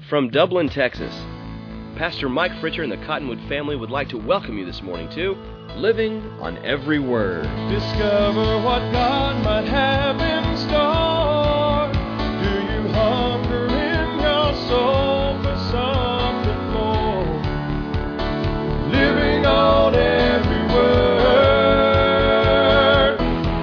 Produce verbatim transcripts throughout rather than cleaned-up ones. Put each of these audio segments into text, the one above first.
From Dublin, Texas, Pastor Mike Fritcher and the Cottonwood family would like to welcome you this morning to Living on Every Word. Discover what God might have in store. Do you hunger in your soul for something more? Living on every word.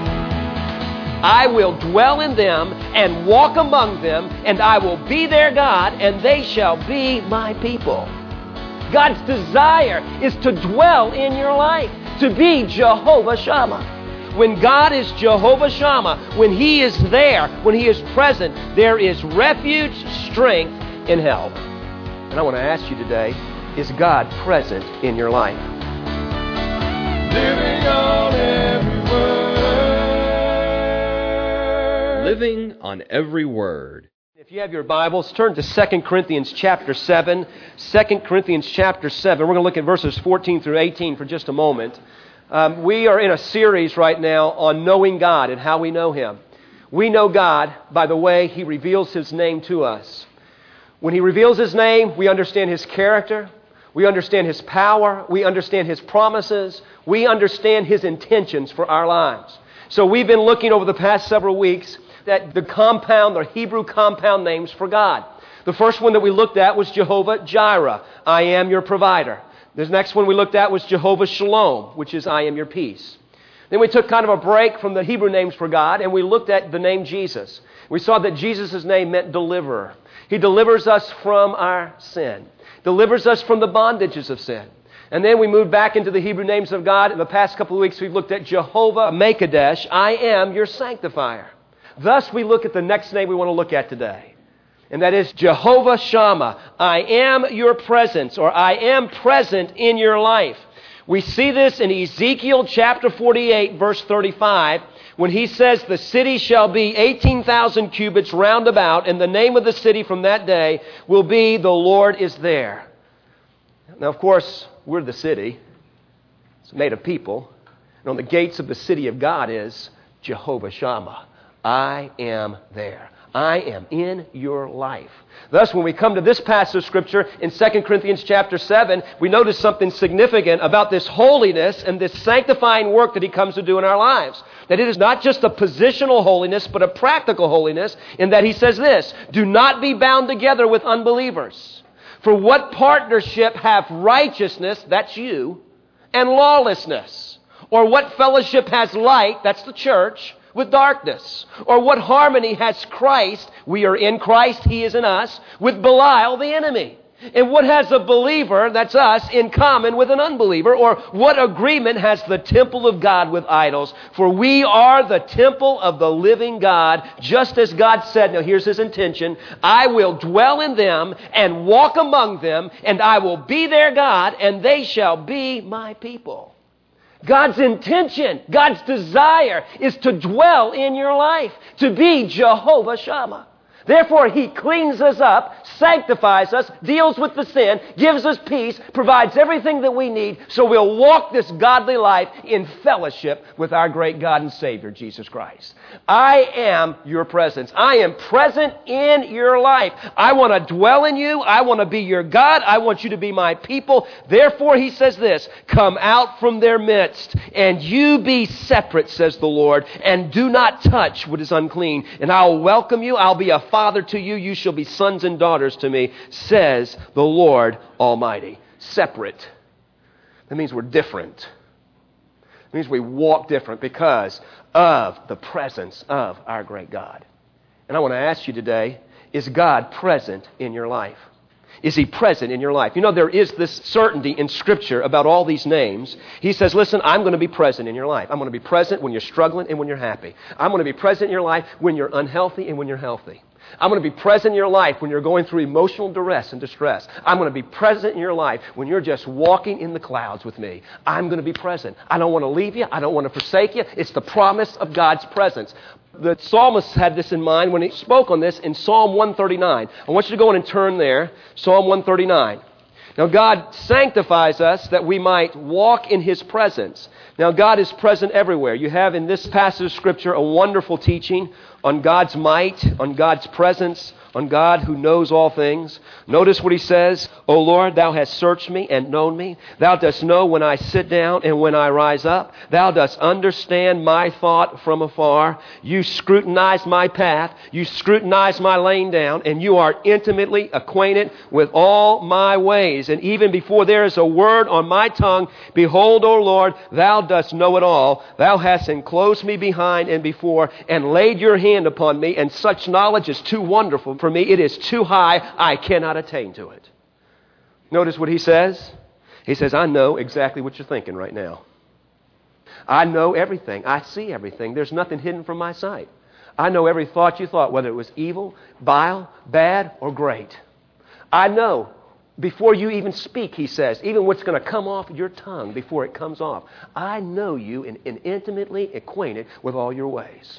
I will dwell in them and walk among them, and I will be their God, and they shall be my people. God's desire is to dwell in your life, to be Jehovah Shammah. When God is Jehovah Shammah, when He is there, when He is present, there is refuge, strength, and help. And I want to ask you today, is God present in your life? Living on every word. Living on Every Word. If you have your Bibles, turn to Second Corinthians chapter seven. Second Corinthians chapter seven. We're going to look at verses fourteen through eighteen for just a moment. Um, we are in a series right now on knowing God and how we know Him. We know God by the way He reveals His name to us. When He reveals His name, we understand His character. We understand His power. We understand His promises. We understand His intentions for our lives. So we've been looking over the past several weeks at the compound or Hebrew compound names for God. The first one that we looked at was Jehovah Jireh, I am your provider. The next one we looked at was Jehovah Shalom, which is I am your peace. Then we took kind of a break from the Hebrew names for God, and we looked at the name Jesus. We saw that Jesus' name meant deliverer. He delivers us from our sin, delivers us from the bondages of sin. And then we moved back into the Hebrew names of God. In the past couple of weeks, we've looked at Jehovah Mekadesh, I am your sanctifier. Thus, we look at the next name we want to look at today. And that is Jehovah Shammah. I am your presence, or I am present in your life. We see this in Ezekiel chapter forty-eight, verse thirty-five, when he says, the city shall be eighteen thousand cubits round about, and the name of the city from that day will be, the Lord is there. Now, of course, we're the city. It's made of people. And on the gates of the city of God is Jehovah Shammah. I am there. I am in your life. Thus, when we come to this passage of Scripture in Second Corinthians chapter seven, we notice something significant about this holiness and this sanctifying work that He comes to do in our lives. That it is not just a positional holiness, but a practical holiness, in that He says this, do not be bound together with unbelievers. For what partnership have righteousness, that's you, and lawlessness? Or what fellowship has light, that's the church, with darkness? Or what harmony has Christ, we are in Christ, He is in us, with Belial the enemy? And what has a believer, that's us, in common with an unbeliever? Or what agreement has the temple of God with idols? For we are the temple of the living God, just as God said, now here's His intention, I will dwell in them and walk among them, and I will be their God, and they shall be my people. God's intention, God's desire is to dwell in your life, to be Jehovah Shammah. Therefore, He cleans us up, sanctifies us, deals with the sin, gives us peace, provides everything that we need, so we'll walk this godly life in fellowship with our great God and Savior, Jesus Christ. I am your presence. I am present in your life. I want to dwell in you. I want to be your God. I want you to be my people. Therefore, He says this, come out from their midst, and you be separate, says the Lord, and do not touch what is unclean. And I'll welcome you. I'll be a father to you. You shall be sons and daughters to me, says the Lord Almighty. Separate. That means we're different. It means we walk different because of the presence of our great God. And I want to ask you today, is God present in your life? Is He present in your life? You know, there is this certainty in Scripture about all these names. He says, listen, I'm going to be present in your life. I'm going to be present when you're struggling and when you're happy. I'm going to be present in your life when you're unhealthy and when you're healthy. I'm going to be present in your life when you're going through emotional duress and distress. I'm going to be present in your life when you're just walking in the clouds with me. I'm going to be present. I don't want to leave you. I don't want to forsake you. It's the promise of God's presence. The psalmist had this in mind when he spoke on this in Psalm one thirty-nine. I want you to go in and turn there, Psalm one thirty-nine. Now, God sanctifies us that we might walk in His presence. Now, God is present everywhere. You have in this passage of Scripture a wonderful teaching on God's might, on God's presence, on God who knows all things. Notice what he says, O Lord, thou hast searched me and known me. Thou dost know when I sit down and when I rise up. Thou dost understand my thought from afar. You scrutinize my path. You scrutinize my laying down, and you are intimately acquainted with all my ways. And even before there is a word on my tongue, behold, O Lord, thou dost know it all. Thou hast enclosed me behind and before, and laid your hand upon me, and such knowledge is too wonderful for me. It is too high. I cannot attain to it. Notice what he says. He says, I know exactly what you're thinking right now. I know everything. I see everything. There's nothing hidden from my sight. I know every thought you thought, whether it was evil, vile, bad, or great. I know before you even speak, he says, even what's going to come off your tongue before it comes off. I know you and, and intimately acquainted with all your ways.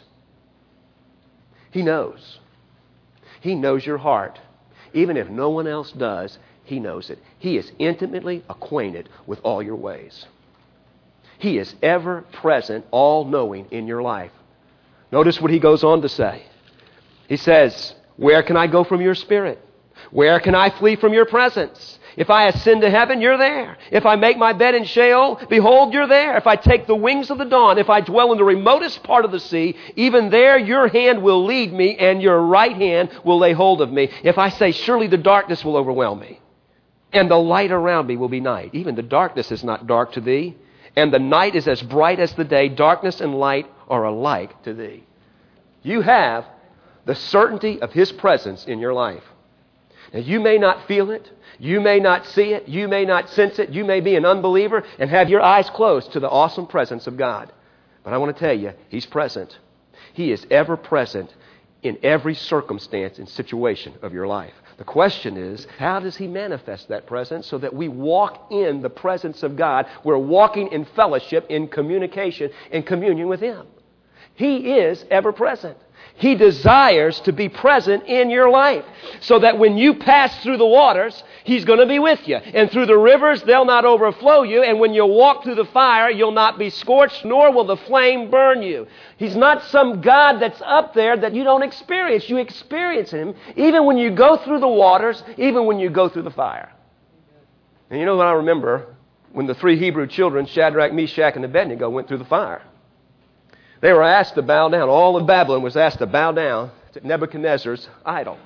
He knows. He knows your heart. Even if no one else does, he knows it. He is intimately acquainted with all your ways. He is ever present, all-knowing in your life. Notice what he goes on to say. He says, where can I go from your spirit? Where can I flee from your presence? If I ascend to heaven, you're there. If I make my bed in Sheol, behold, you're there. If I take the wings of the dawn, if I dwell in the remotest part of the sea, even there your hand will lead me, and your right hand will lay hold of me. If I say, surely the darkness will overwhelm me, and the light around me will be night. Even the darkness is not dark to thee, and the night is as bright as the day. Darkness and light are alike to thee. You have the certainty of his presence in your life. Now, you may not feel it. You may not see it. You may not sense it. You may be an unbeliever and have your eyes closed to the awesome presence of God. But I want to tell you, he's present. He is ever present in every circumstance and situation of your life. The question is, how does he manifest that presence so that we walk in the presence of God? We're walking in fellowship, in communication, in communion with him. He is ever present. He desires to be present in your life so that when you pass through the waters, he's going to be with you. And through the rivers, they'll not overflow you. And when you walk through the fire, you'll not be scorched, nor will the flame burn you. He's not some God that's up there that you don't experience. You experience him even when you go through the waters, even when you go through the fire. And you know what I remember? When the three Hebrew children, Shadrach, Meshach, and Abednego, went through the fire. They were asked to bow down. All of Babylon was asked to bow down to Nebuchadnezzar's idol.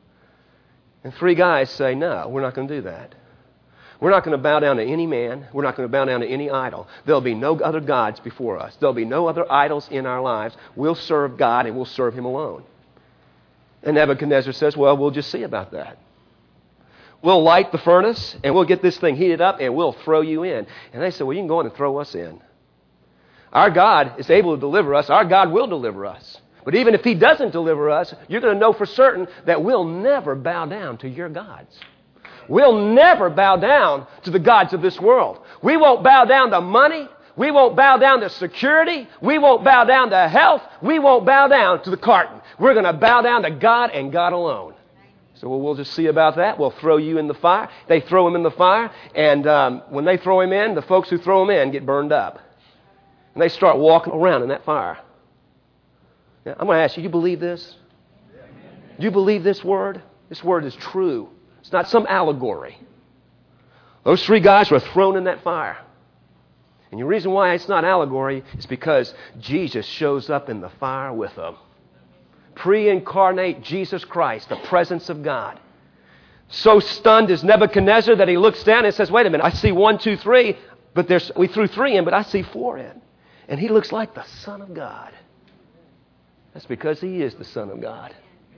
And three guys say, no, we're not going to do that. We're not going to bow down to any man. We're not going to bow down to any idol. There'll be no other gods before us. There'll be no other idols in our lives. We'll serve God and we'll serve him alone. And Nebuchadnezzar says, well, we'll just see about that. We'll light the furnace and we'll get this thing heated up and we'll throw you in. And they said, well, you can go in and throw us in. Our God is able to deliver us. Our God will deliver us. But even if he doesn't deliver us, you're going to know for certain that we'll never bow down to your gods. We'll never bow down to the gods of this world. We won't bow down to money. We won't bow down to security. We won't bow down to health. We won't bow down to the carton. We're going to bow down to God and God alone. So well, we'll just see about that. We'll throw you in the fire. They throw him in the fire. And um, when they throw him in, the folks who throw him in get burned up. And they start walking around in that fire. Now, I'm going to ask you, you believe this? Do you believe this word? This word is true. It's not some allegory. Those three guys were thrown in that fire. And the reason why it's not allegory is because Jesus shows up in the fire with them. Pre-incarnate Jesus Christ, the presence of God. So stunned is Nebuchadnezzar that he looks down and says, wait a minute, I see one, two, three, but there's we threw three in, but I see four in. And he looks like the Son of God. That's because he is the Son of God.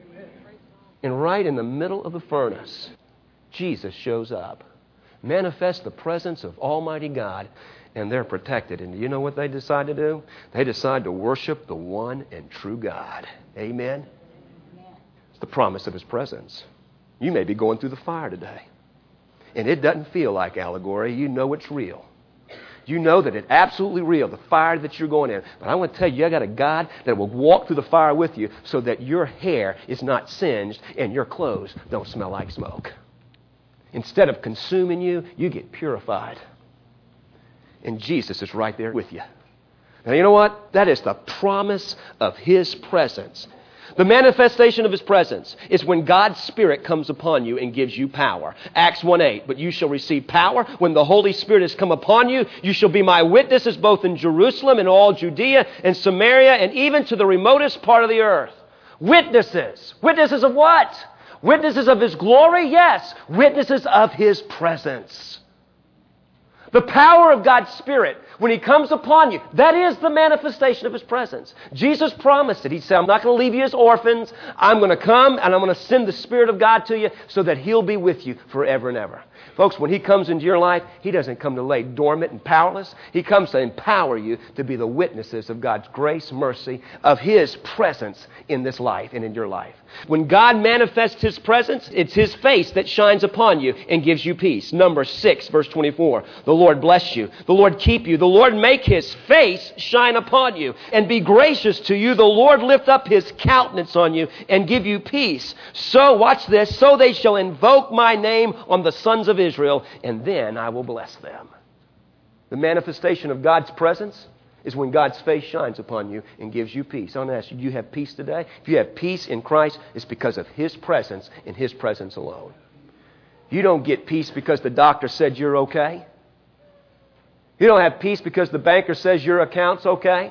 And right in the middle of the furnace, Jesus shows up, manifests the presence of Almighty God, and they're protected. And do you know what they decide to do? They decide to worship the one and true God. Amen? It's the promise of his presence. You may be going through the fire today, and it doesn't feel like allegory. You know it's real. You know that it's absolutely real, the fire that you're going in. But I want to tell you, I got a God that will walk through the fire with you so that your hair is not singed and your clothes don't smell like smoke. Instead of consuming you, you get purified. And Jesus is right there with you. Now, you know what? That is the promise of his presence. The manifestation of His presence is when God's Spirit comes upon you and gives you power. Acts one eight, but you shall receive power when the Holy Spirit has come upon you. You shall be my witnesses both in Jerusalem and all Judea and Samaria and even to the remotest part of the earth. Witnesses. Witnesses of what? Witnesses of His glory? Yes. Witnesses of His presence. The power of God's Spirit, when He comes upon you, that is the manifestation of His presence. Jesus promised it. He said, I'm not going to leave you as orphans. I'm going to come and I'm going to send the Spirit of God to you so that He'll be with you forever and ever. Folks, when He comes into your life, He doesn't come to lay dormant and powerless. He comes to empower you to be the witnesses of God's grace, mercy, of His presence in this life and in your life. When God manifests His presence, it's His face that shines upon you and gives you peace. Numbers six, verse twenty-four. The Lord bless you. The Lord keep you. The Lord make His face shine upon you and be gracious to you. The Lord lift up His countenance on you and give you peace. So, watch this, so they shall invoke my name on the sons of Israel, and then I will bless them. The manifestation of God's presence is when God's face shines upon you and gives you peace. I want to ask you, do you have peace today? If you have peace in Christ, it's because of His presence and His presence alone. You don't get peace because the doctor said you're okay. You don't have peace because the banker says your account's okay.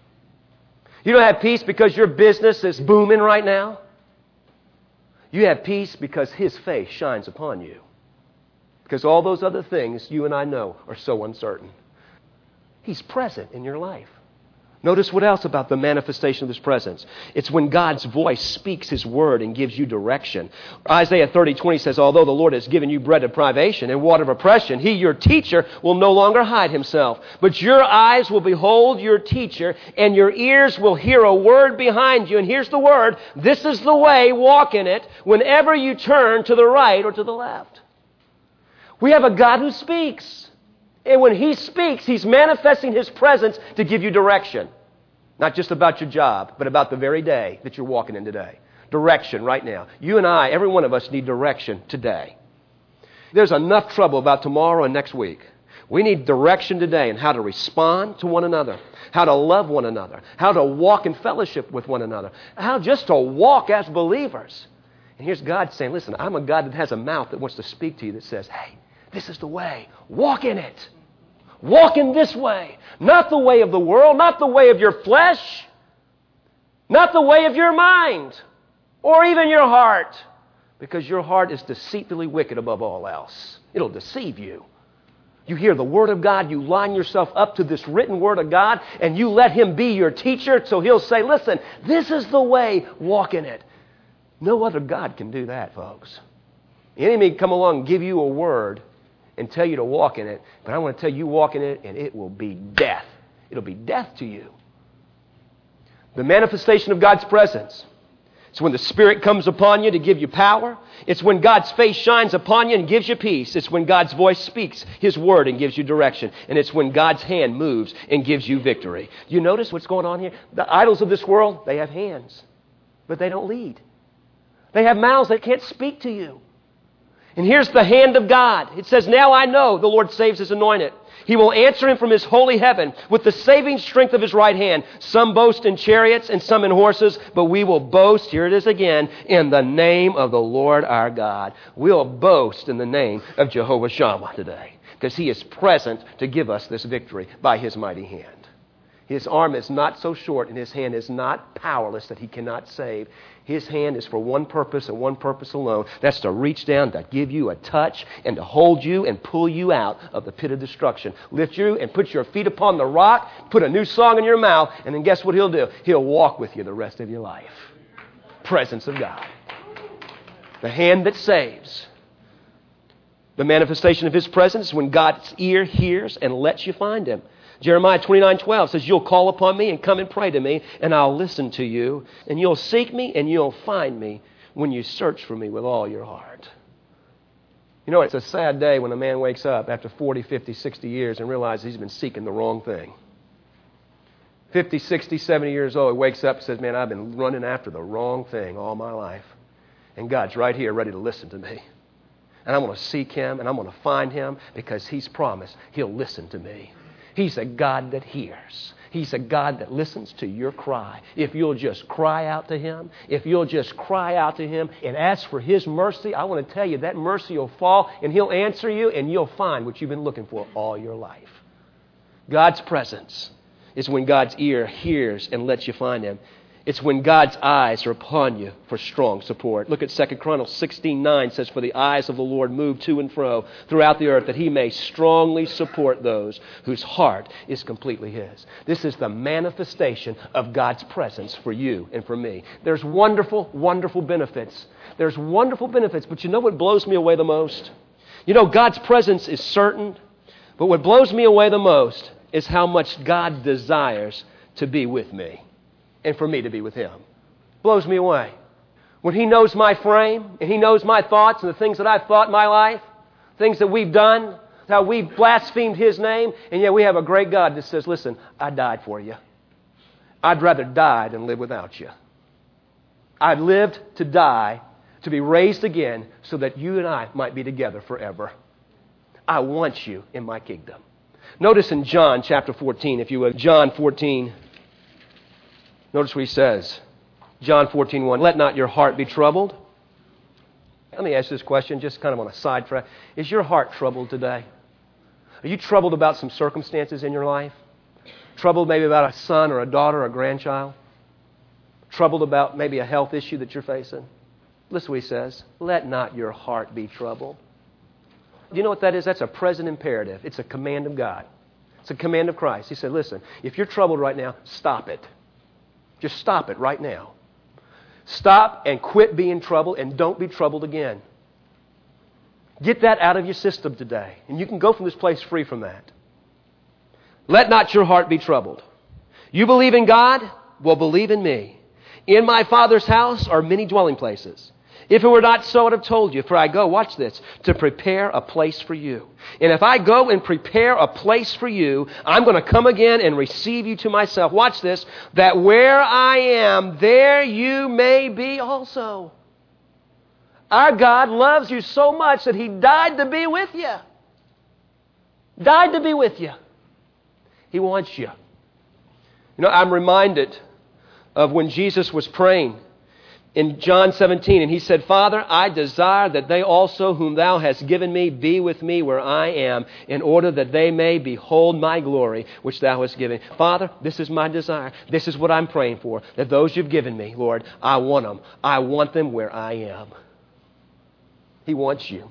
You don't have peace because your business is booming right now. You have peace because His face shines upon you. Because all those other things you and I know are so uncertain. He's present in your life. Notice what else about the manifestation of His presence. It's when God's voice speaks His word and gives you direction. Isaiah thirty twenty says, although the Lord has given you bread of privation and water of oppression, He, your teacher, will no longer hide Himself. But your eyes will behold your teacher, and your ears will hear a word behind you. And here's the word. This is the way, walk in it, whenever you turn to the right or to the left. We have a God who speaks. And when He speaks, He's manifesting His presence to give you direction. Not just about your job, but about the very day that you're walking in today. Direction right now. You and I, every one of us, need direction today. There's enough trouble about tomorrow and next week. We need direction today in how to respond to one another, how to love one another, how to walk in fellowship with one another, how just to walk as believers. And here's God saying, listen, I'm a God that has a mouth that wants to speak to you that says, hey, this is the way. Walk in it. Walk in this way. Not the way of the world, not the way of your flesh, not the way of your mind, or even your heart, because your heart is deceitfully wicked above all else. It'll deceive you. You hear the Word of God, you line yourself up to this written Word of God, and you let Him be your teacher, so He'll say, listen, this is the way, walk in it. No other God can do that, folks. The enemy can come along and give you a word and tell you to walk in it, but I want to tell you walk in it and it will be death. It'll be death to you. The manifestation of God's presence. It's when the Spirit comes upon you to give you power. It's when God's face shines upon you and gives you peace. It's when God's voice speaks His word and gives you direction. And it's when God's hand moves and gives you victory. You notice what's going on here? The idols of this world, they have hands, but they don't lead. They have mouths that can't speak to you. And here's the hand of God. It says, now I know the Lord saves His anointed. He will answer him from His holy heaven with the saving strength of His right hand. Some boast in chariots and some in horses, but we will boast, here it is again, in the name of the Lord our God. We'll boast in the name of Jehovah Shammah today, because He is present to give us this victory by His mighty hand. His arm is not so short and His hand is not powerless that He cannot save. His hand is for one purpose and one purpose alone. That's to reach down, to give you a touch, and to hold you and pull you out of the pit of destruction. Lift you and put your feet upon the rock, put a new song in your mouth, and then guess what He'll do? He'll walk with you the rest of your life. Presence of God. The hand that saves. The manifestation of His presence is when God's ear hears and lets you find Him. Jeremiah twenty-nine twelve says, you'll call upon me and come and pray to me, and I'll listen to you. And you'll seek me and you'll find me when you search for me with all your heart. You know, it's a sad day when a man wakes up after forty, fifty, sixty years and realizes he's been seeking the wrong thing. fifty, sixty, seventy years old, he wakes up and says, man, I've been running after the wrong thing all my life. And God's right here ready to listen to me. And I'm going to seek Him and I'm going to find Him because He's promised He'll listen to me. He's a God that hears. He's a God that listens to your cry. If you'll just cry out to Him, if you'll just cry out to Him and ask for His mercy, I want to tell you that mercy will fall and He'll answer you and you'll find what you've been looking for all your life. God's presence is when God's ear hears and lets you find Him. It's when God's eyes are upon you for strong support. Look at Second Chronicles sixteen nine says, "For the eyes of the Lord move to and fro throughout the earth, that He may strongly support those whose heart is completely His." This is the manifestation of God's presence for you and for me. There's wonderful, wonderful benefits. There's wonderful benefits, but you know what blows me away the most? You know, God's presence is certain, but what blows me away the most is how much God desires to be with me. And for me to be with Him. Blows me away. When He knows my frame, and He knows my thoughts and the things that I've thought in my life, things that we've done, how we've blasphemed His name, and yet we have a great God that says, listen, I died for you. I'd rather die than live without you. I lived to die, to be raised again, so that you and I might be together forever. I want you in my kingdom. Notice in John chapter fourteen, if you would, John fourteen, notice what He says. John fourteen one, "Let not your heart be troubled." Let me ask this question, just kind of on a side track. Is your heart troubled today? Are you troubled about some circumstances in your life? Troubled maybe about a son or a daughter or a grandchild? Troubled about maybe a health issue that you're facing? Listen to what He says. "Let not your heart be troubled." Do you know what that is? That's a present imperative. It's a command of God. It's a command of Christ. He said, listen, if you're troubled right now, stop it. Just stop it right now. Stop and quit being troubled and don't be troubled again. Get that out of your system today. And you can go from this place free from that. "Let not your heart be troubled. You believe in God? Well, believe in me. In my Father's house are many dwelling places. If it were not so, I'd have told you. For I go," watch this, "to prepare a place for you. And if I go and prepare a place for you, I'm going to come again and receive you to myself." Watch this. "That where I am, there you may be also." Our God loves you so much that He died to be with you. Died to be with you. He wants you. You know, I'm reminded of when Jesus was praying in John seventeen, and He said, "Father, I desire that they also whom Thou hast given me be with me where I am, in order that they may behold my glory, which Thou hast given." Father, this is my desire. This is what I'm praying for, that those You've given me, Lord, I want them. I want them where I am. He wants you.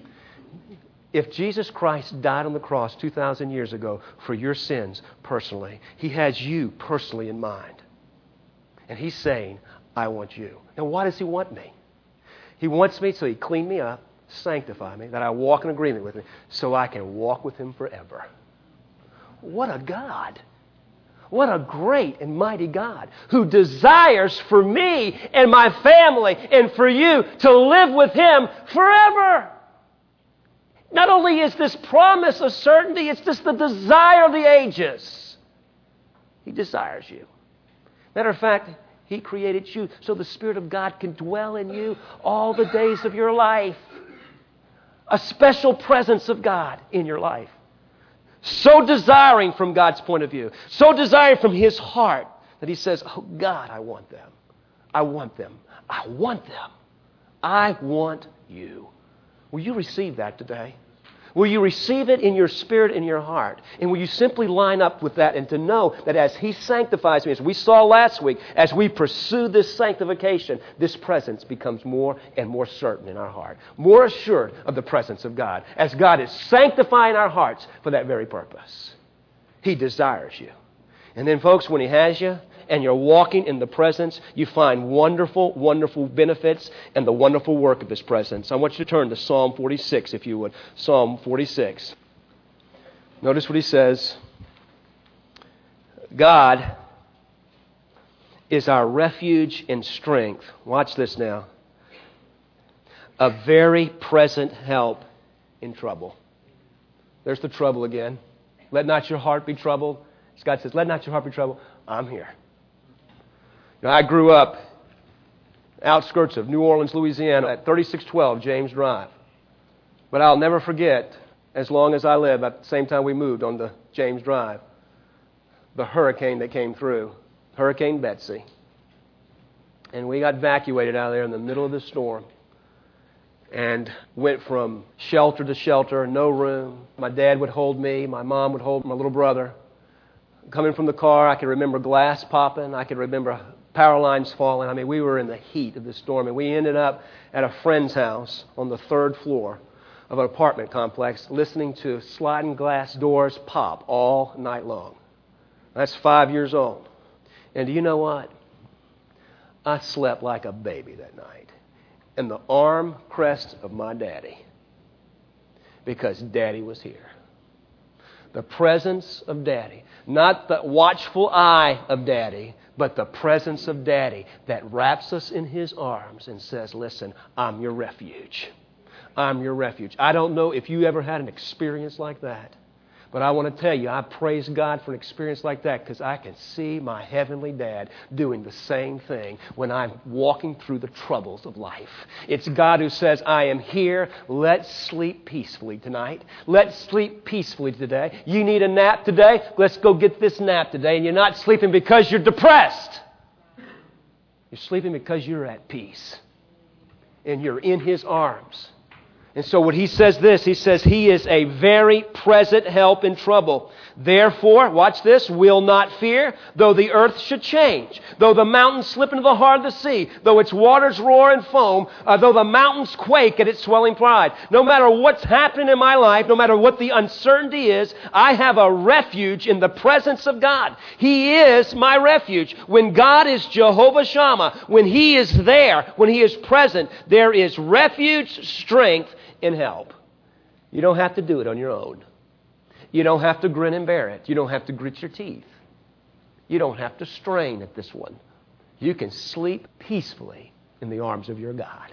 If Jesus Christ died on the cross two thousand years ago for your sins personally, He has you personally in mind. And He's saying, I want you. Now, why does He want me? He wants me so He clean me up, sanctify me, that I walk in agreement with Him, so I can walk with Him forever. What a God. What a great and mighty God who desires for me and my family and for you to live with Him forever. Not only is this promise a certainty, it's just the desire of the ages. He desires you. Matter of fact, He created you so the Spirit of God can dwell in you all the days of your life. A special presence of God in your life. So desiring from God's point of view. So desiring from His heart that He says, oh God, I want them. I want them. I want them. I want you. Will you receive that today? Will you receive it in your spirit, in your heart? And will you simply line up with that and to know that as He sanctifies me, as we saw last week, as we pursue this sanctification, this presence becomes more and more certain in our heart. More assured of the presence of God, as God is sanctifying our hearts for that very purpose. He desires you. And then, folks, when He has you, and you're walking in the presence, you find wonderful, wonderful benefits and the wonderful work of His presence. I want you to turn to Psalm forty-six, if you would. Psalm forty-six. Notice what he says. God is our refuge and strength. Watch this now. A very present help in trouble. There's the trouble again. Let not your heart be troubled. As God says, let not your heart be troubled. I'm here. Now, I grew up outskirts of New Orleans, Louisiana at thirty-six twelve James Drive. But I'll never forget, as long as I live, at the same time we moved on to James Drive, the hurricane that came through, Hurricane Betsy. And we got evacuated out of there in the middle of the storm and went from shelter to shelter, no room. My dad would hold me. My mom would hold my little brother. Coming from the car, I could remember glass popping. I could remember power lines falling. I mean, we were in the heat of the storm, and we ended up at a friend's house on the third floor of an apartment complex listening to sliding glass doors pop all night long. That's five years old. And do you know what? I slept like a baby that night in the arm crest of my daddy because Daddy was here. The presence of Daddy. Not the watchful eye of Daddy, but the presence of Daddy that wraps us in His arms and says, listen, I'm your refuge. I'm your refuge. I don't know if you ever had an experience like that, but I want to tell you, I praise God for an experience like that because I can see my heavenly Dad doing the same thing when I'm walking through the troubles of life. It's God who says, I am here. Let's sleep peacefully tonight. Let's sleep peacefully today. You need a nap today? Let's go get this nap today. And you're not sleeping because you're depressed. You're sleeping because you're at peace. And you're in His arms. And so when He says this, He says He is a very present help in trouble. Therefore, watch this, will not fear, though the earth should change, though the mountains slip into the heart of the sea, though its waters roar and foam, uh, though the mountains quake at its swelling pride. No matter what's happening in my life, no matter what the uncertainty is, I have a refuge in the presence of God. He is my refuge. When God is Jehovah Shammah, when He is there, when He is present, there is refuge, strength, and help. You don't have to do it on your own. You don't have to grin and bear it. You don't have to grit your teeth. You don't have to strain at this one. You can sleep peacefully in the arms of your God.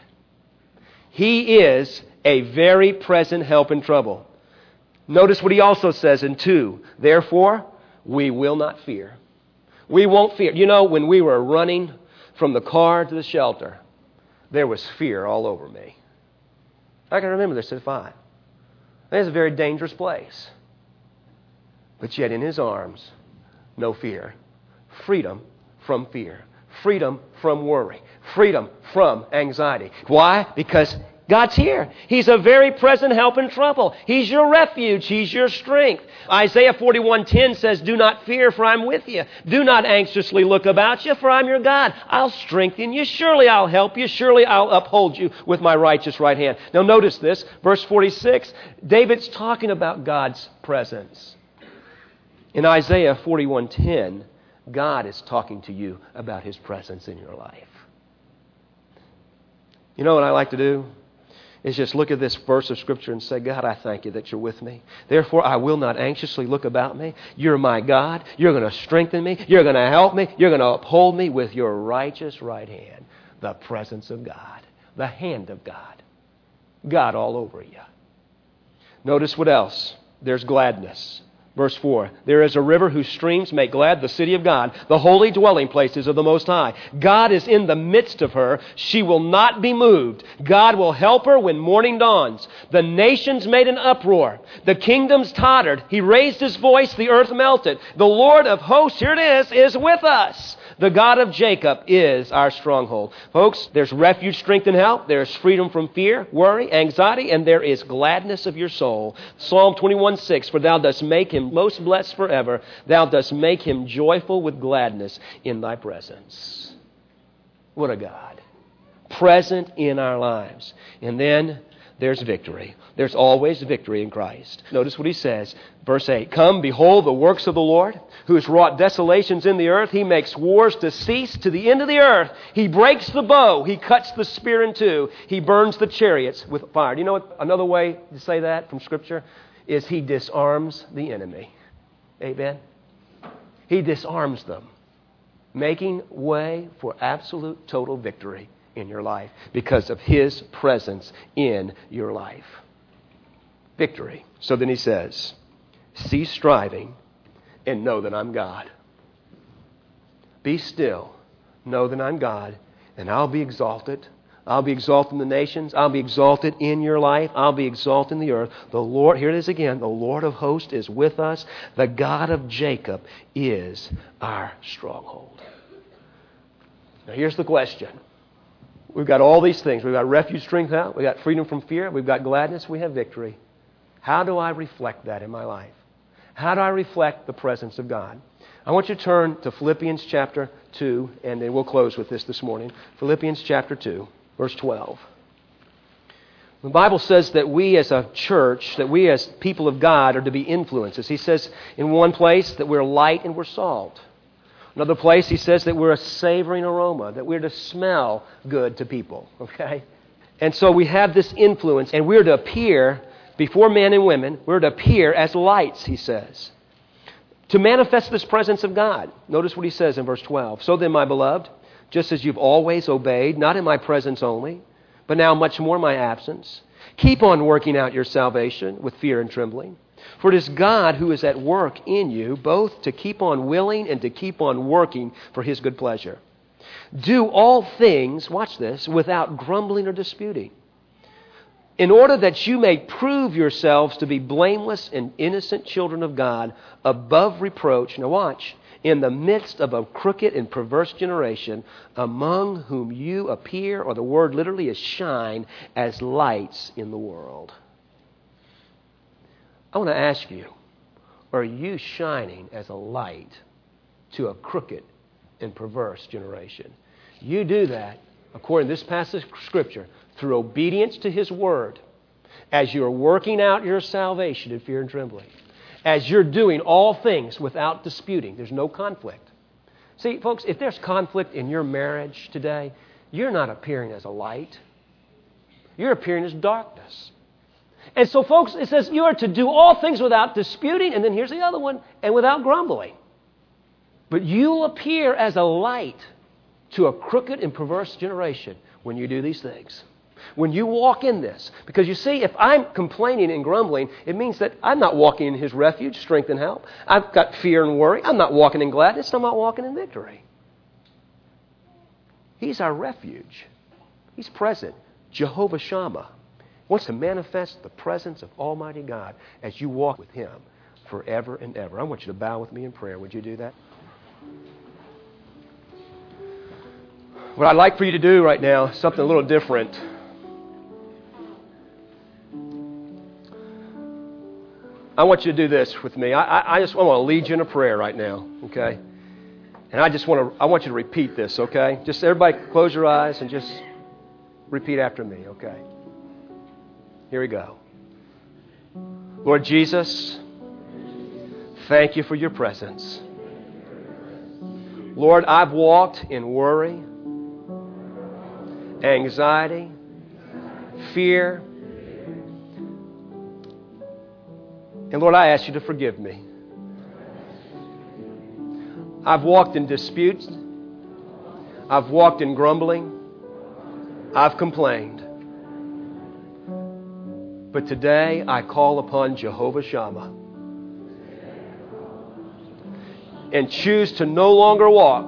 He is a very present help in trouble. Notice what He also says in two. Therefore, we will not fear. We won't fear. You know, when we were running from the car to the shelter, there was fear all over me. I can remember this at five. It's a very dangerous place. But yet in His arms, no fear. Freedom from fear. Freedom from worry. Freedom from anxiety. Why? Because God's here. He's a very present help in trouble. He's your refuge. He's your strength. Isaiah forty-one ten says, do not fear, for I'm with you. Do not anxiously look about you, for I'm your God. I'll strengthen you. Surely I'll help you. Surely I'll uphold you with my righteous right hand. Now notice this, verse forty-six. David's talking about God's presence. In Isaiah forty-one ten, God is talking to you about His presence in your life. You know what I like to do? Is just look at this verse of Scripture and say, God, I thank you that you're with me. Therefore, I will not anxiously look about me. You're my God. You're going to strengthen me. You're going to help me. You're going to uphold me with your righteous right hand. The presence of God. The hand of God. God all over you. Notice what else? There's gladness. Verse four, there is a river whose streams make glad the city of God, the holy dwelling places of the Most High. God is in the midst of her. She will not be moved. God will help her when morning dawns. The nations made an uproar. The kingdoms tottered. He raised His voice. The earth melted. The Lord of hosts, here it is, is with us. The God of Jacob is our stronghold. Folks, there's refuge, strength, and help. There's freedom from fear, worry, anxiety, and there is gladness of your soul. Psalm twenty-one six, for thou dost make him most blessed forever. Thou dost make him joyful with gladness in thy presence. What a God. Present in our lives. And then there's victory. There's always victory in Christ. Notice what He says. Verse eight, come, behold the works of the Lord, who has wrought desolations in the earth. He makes wars to cease to the end of the earth. He breaks the bow. He cuts the spear in two. He burns the chariots with fire. Do you know what another way to say that from Scripture is? He disarms the enemy. Amen? He disarms them, making way for absolute total victory in your life because of His presence in your life. Victory. So then He says, cease striving and know that I'm God. Be still, know that I'm God, and I'll be exalted, I'll be exalted in the nations. I'll be exalted in your life. I'll be exalted in the earth. The Lord, here it is again, the Lord of hosts is with us. The God of Jacob is our stronghold. Now here's the question. We've got all these things. We've got refuge, strength, out. We've got freedom from fear. We've got gladness. We have victory. How do I reflect that in my life? How do I reflect the presence of God? I want you to turn to Philippians chapter two, and then we'll close with this this morning. Philippians chapter two, verse twelve. The Bible says that we as a church, that we as people of God are to be influences. He says in one place that we're light and we're salt. Another place he says that we're a savoring aroma, that we're to smell good to people, okay? And so we have this influence, and we're to appear before men and women, we're to appear as lights, he says, to manifest this presence of God. Notice what he says in verse twelve. So then, my beloved, just as you've always obeyed, not in my presence only, but now much more in my absence, keep on working out your salvation with fear and trembling. For it is God who is at work in you, both to keep on willing and to keep on working for His good pleasure. Do all things, watch this, without grumbling or disputing, in order that you may prove yourselves to be blameless and innocent children of God, above reproach, now watch, in the midst of a crooked and perverse generation, among whom you appear, or the word literally is shine, as lights in the world. I want to ask you, are you shining as a light to a crooked and perverse generation? You do that, according to this passage of Scripture, through obedience to His Word, as you're working out your salvation in fear and trembling, as you're doing all things without disputing. There's no conflict. See, folks, if there's conflict in your marriage today, you're not appearing as a light. You're appearing as darkness. And so, folks, it says you are to do all things without disputing, and then here's the other one, and without grumbling. But you'll appear as a light to a crooked and perverse generation when you do these things. When you walk in this. Because you see, if I'm complaining and grumbling, it means that I'm not walking in His refuge, strength, and help. I've got fear and worry. I'm not walking in gladness. I'm not walking in victory. He's our refuge. He's present. Jehovah Shammah wants to manifest the presence of Almighty God as you walk with Him forever and ever. I want you to bow with me in prayer. Would you do that? What I'd like for you to do right now is something a little different. I want you to do this with me. I, I, I just want to lead you in a prayer right now, okay? And I just want to, I want you to repeat this, okay? Just everybody close your eyes and just repeat after me, okay? Here we go. Lord Jesus, thank you for your presence. Lord, I've walked in worry, anxiety, fear. And Lord, I ask you to forgive me. I've walked in disputes. I've walked in grumbling. I've complained. But today I call upon Jehovah Shammah and choose to no longer walk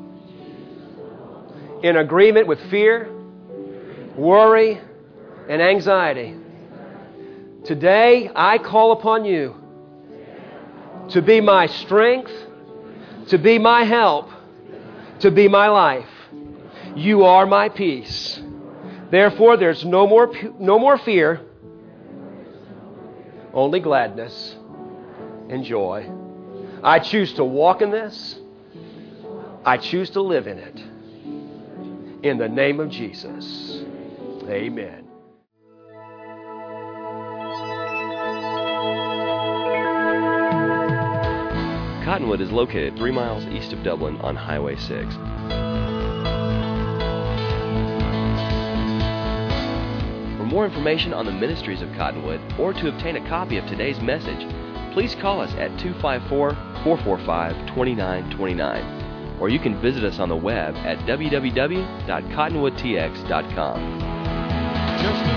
in agreement with fear, worry, and anxiety. Today, I call upon you to be my strength, to be my help, to be my life. You are my peace. Therefore, there's no more, no more fear, only gladness and joy. I choose to walk in this. I choose to live in it. In the name of Jesus. Amen. Cottonwood is located three miles east of Dublin on Highway six. For more information on the ministries of Cottonwood or to obtain a copy of today's message, please call us at two five four, four four five, two nine two nine, or you can visit us on the web at w w w dot cottonwood t x dot com. Just